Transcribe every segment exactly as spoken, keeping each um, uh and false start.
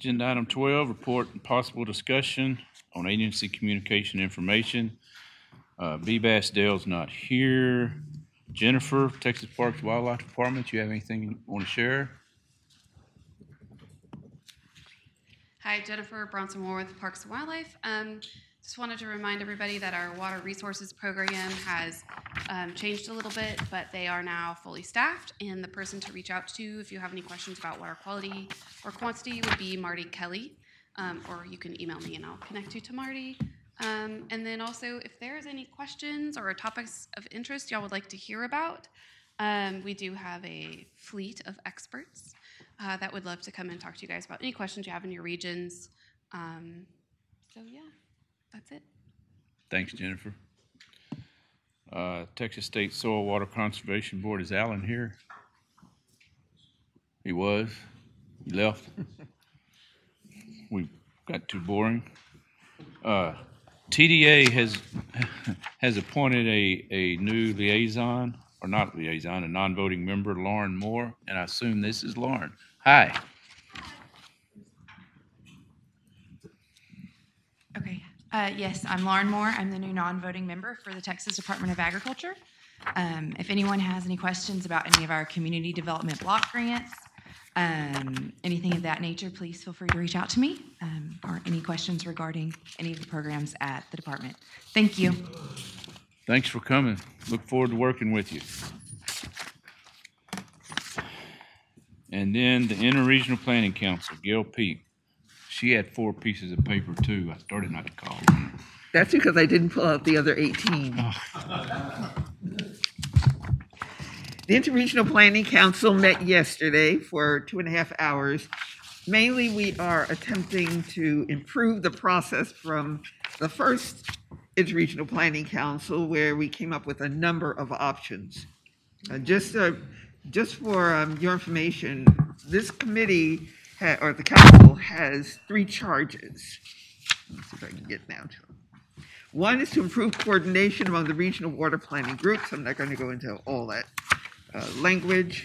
Agenda item twelve, report and possible discussion on agency communication information. Uh, B. Bass Dale's not here. Jennifer, Texas Parks Wildlife Department, you have anything you want to share? Hi, Jennifer Bronson Moore with Parks and Wildlife. Um, just wanted to remind everybody that our water resources program has um, changed a little bit, but they are now fully staffed, and the person to reach out to if you have any questions about water quality or quantity would be Marty Kelly, um, or you can email me and I'll connect you to Marty. Um, and then also, if there's any questions or topics of interest y'all would like to hear about, um, we do have a fleet of experts uh, that would love to come and talk to you guys about any questions you have in your regions. Um, so yeah, that's it. Thanks, Jennifer. Uh, Texas State Soil Water Conservation Board, is Alan here? He was. He left. We got too boring. Uh, T D A has has appointed a, a new liaison, or not liaison, a non-voting member, Lauren Moore, and I assume this is Lauren. Hi. Okay. Uh, yes, I'm Lauren Moore. I'm the new non-voting member for the Texas Department of Agriculture. Um, if anyone has any questions about any of our community development block grants, um, anything of that nature, please feel free to reach out to me, um, or any questions regarding any of the programs at the department. Thank you. Thanks for coming. Look forward to working with you. And then the Interregional Planning Council, Gail Peak. She had four pieces of paper too. I started not to call her. That's because I didn't pull out the other eighteen. Oh. The Interregional Planning Council met yesterday for two and a half hours. Mainly, we are attempting to improve the process from the first Interregional Planning Council, where we came up with a number of options. Uh, just, uh, just for um, your information, this committee, ha- or the council, has three charges. Let's see if I can get down to them. One is to improve coordination among the regional water planning groups. I'm not going to go into all that uh, language.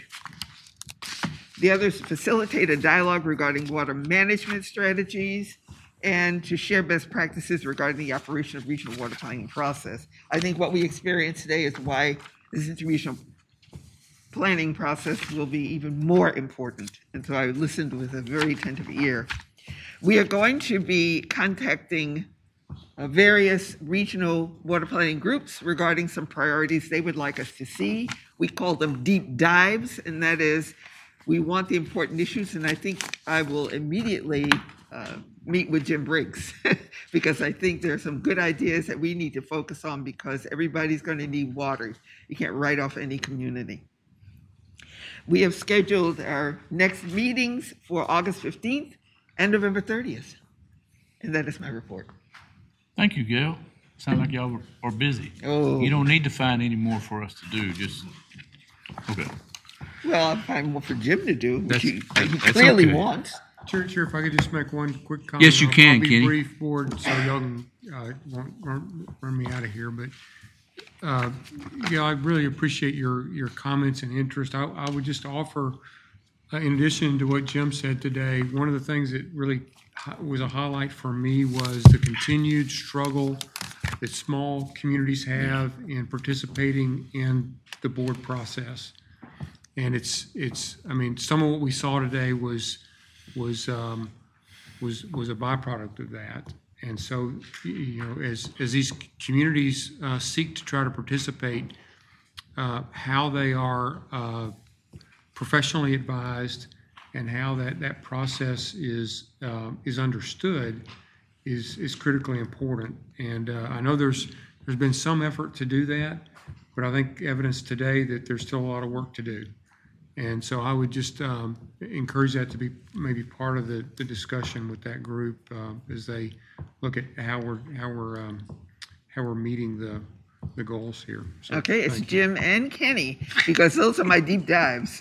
The other is to facilitate a dialogue regarding water management strategies and to share best practices regarding the operation of regional water planning process. I think what we experience today is why this interregional planning process will be even more important. And so I listened with a very attentive ear. We are going to be contacting uh, various regional water planning groups regarding some priorities they would like us to see. We call them deep dives, and that is, we want the important issues, and I think I will immediately uh, meet with Jim Briggs because I think there are some good ideas that we need to focus on because everybody's going to need water. You can't write off any community. We have scheduled our next meetings for August fifteenth and November thirtieth. And that is my report. Thank you, Gail. Sound like y'all are busy. Oh. You don't need to find any more for us to do. Just, okay. Well, I'll find more for Jim to do, which That's- he, he that's clearly okay. wants. Chair, Chair, if I could just make one quick comment. Yes, you I'll- can, I'll be Kenny. brief, Board, so y'all can, uh, won't run, run me out of here, but, uh, yeah, I really appreciate your, your comments and interest. I, I would just offer, uh, in addition to what Jim said today, one of the things that really hi- was a highlight for me was the continued struggle that small communities have in participating in the board process. And it's, it's, I mean, some of what we saw today was, was, um, was, was a byproduct of that. And so, you know, as, as these communities uh, seek to try to participate, uh, how they are uh, professionally advised and how that, that process is, uh, is understood is, is critically important. And uh, I know there's, there's been some effort to do that, but I think evidence today that there's still a lot of work to do. And so I would just um, encourage that to be maybe part of the, the discussion with that group uh, as they look at how we're how we're um, how we're meeting the the goals here. So, Okay, it's thank you. Jim and Kenny because those are my deep dives.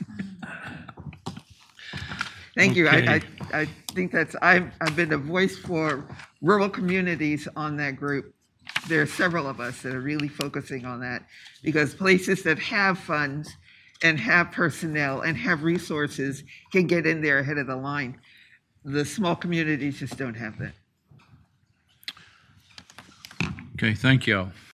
Thank you. I, Okay. I I think that's I've I've been a voice for rural communities on that group. There are several of us that are really focusing on that because places that have funds and have personnel and have resources can get in there ahead of the line. The small communities just don't have that. Okay, thank y'all.